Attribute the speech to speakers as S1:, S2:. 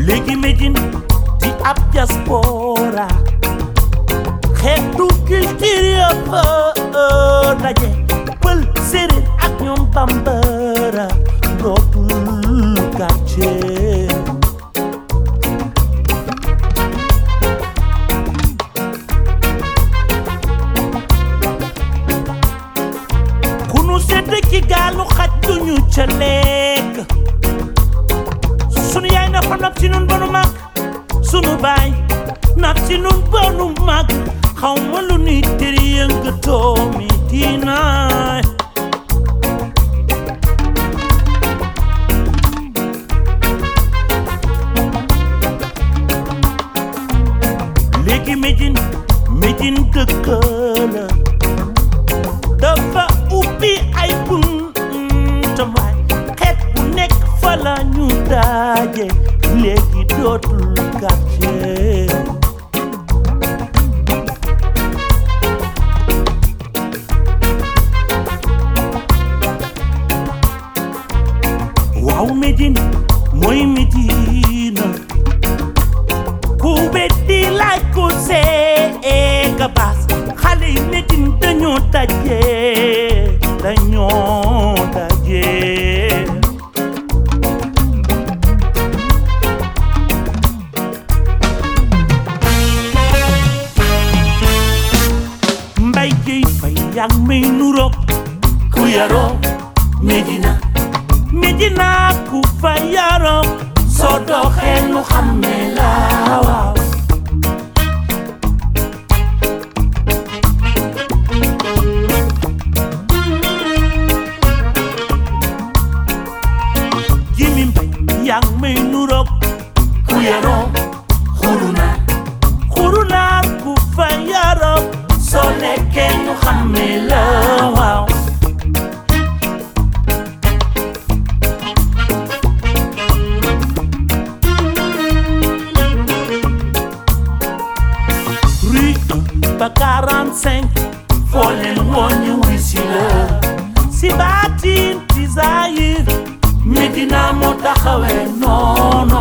S1: léegi Médine di ab diaspora xeetu culture yëpp daje pël séeréer ak ñoom bambara dootul quartier ku nu sedd ci gaalu xaj duñu ca lekk sunu yaay na fa nab ci nun ba nu mag sunu baay nab ci nun ba nu mag xaw ma lu nuy tëri yëngatoo mi diinaay léegi Médine dëkk la dafa ubbi ay buntam waay xeet bu nekk fa la ñu daje léegi dootul quartier waaw Médine mooy Médina ku weddi laaj ko seega baas xale yi Médine dañoo daje Mbay Jéy Fay yaa may nurook ku yaroo Médina ku fa yaroo soo doxee nu xàmme la waaw Jimi Mbay yaa may nurook ku yaroo xurunaar ku fa yaroo soo lekkee nu xàmme la waaw ba 45 foo leen woon ñu wuy si la si baatin ci Zaïr Médina moo taxawee noonu